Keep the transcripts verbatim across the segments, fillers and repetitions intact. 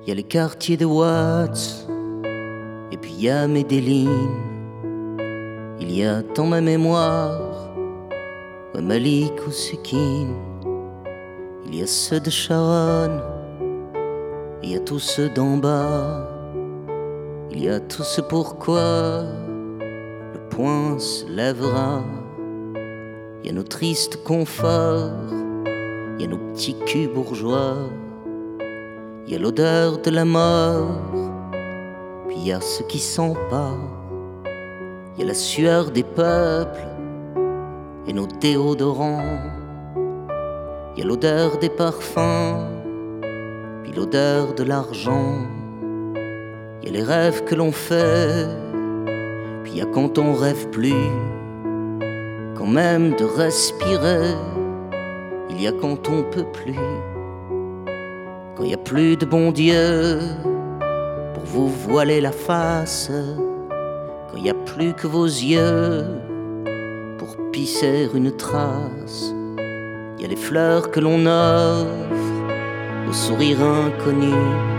y a les quartiers de Watts, et puis y a Medellin. Il y a dans ma mémoire ouais, Malik ou Sukin. Il y a ceux de Sharon, il y a tous ceux d'en bas. Il y a tout ce pourquoi le point se lèvera. Il y a nos tristes conforts, il y a nos petits culs bourgeois. Il y a l'odeur de la mort, puis il y a ce qui s'empare. Il y a la sueur des peuples et nos déodorants. Il y a l'odeur des parfums, puis l'odeur de l'argent. Il y a les rêves que l'on fait, puis il y a quand on rêve plus, quand même de respirer. Il y a quand on peut plus, quand il n'y a plus de bon Dieu pour vous voiler la face, quand il n'y a plus que vos yeux pour pisser une trace. Il y a les fleurs que l'on offre au sourire inconnu,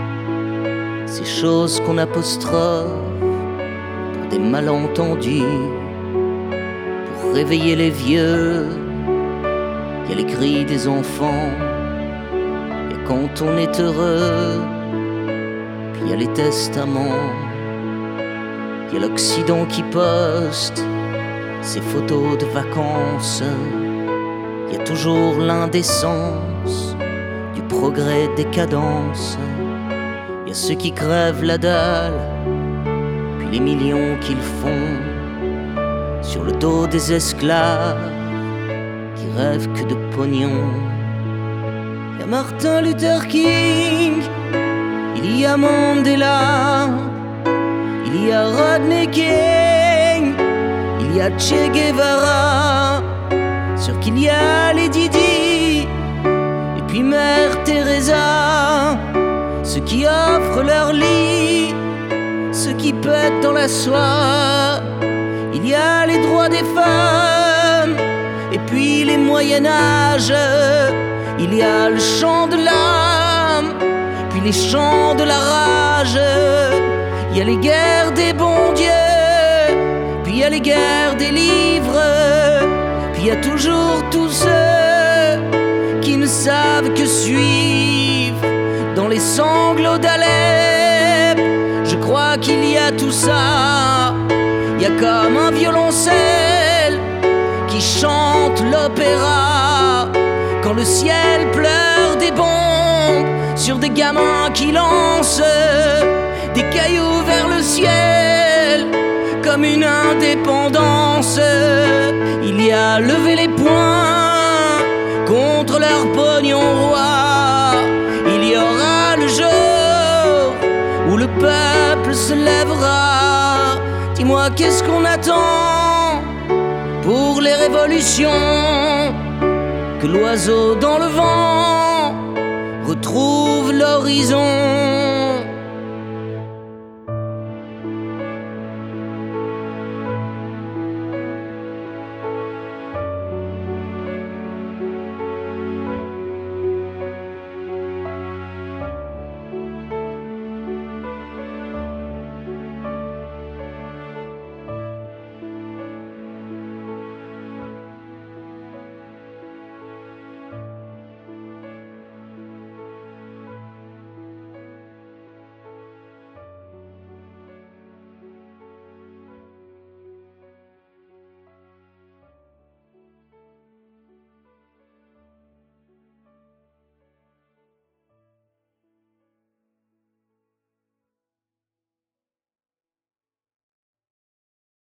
ces choses qu'on apostrophe pour des malentendus, pour réveiller les vieux. Il y a les cris des enfants, il y a quand on est heureux, puis il y a les testaments. Il y a l'Occident qui poste ses photos de vacances. Il y a toujours l'indécence du progrès décadence. Il y a ceux qui crèvent la dalle, puis les millions qu'ils font sur le dos des esclaves qui rêvent que de pognon. Il y a Martin Luther King, il y a Mandela, il y a Rodney King, il y a Che Guevara, sûr qu'il y a les Didi, et puis Mère Teresa, ceux qui offrent leur lit, ceux qui pètent dans la soie. Il y a les droits des femmes, et puis les Moyen-Âge. Il y a le chant de l'âme, puis les chants de la rage. Il y a les guerres des bons dieux, puis il y a les guerres des livres. Puis il y a toujours tous ceux qui ne savent que suivre dans les sanglots d'Alep. Je crois qu'il y a tout ça. Il y a comme un violoncelle qui chante l'opéra quand le ciel pleure des bombes sur des gamins qui lancent des cailloux vers le ciel comme une indépendance. Il y a levé les poings contre leur pognon roi. Il y aura le jour où le peuple se lèvera. Dis-moi, qu'est-ce qu'on attend pour les révolutions? Que l'oiseau dans le vent retrouve l'horizon.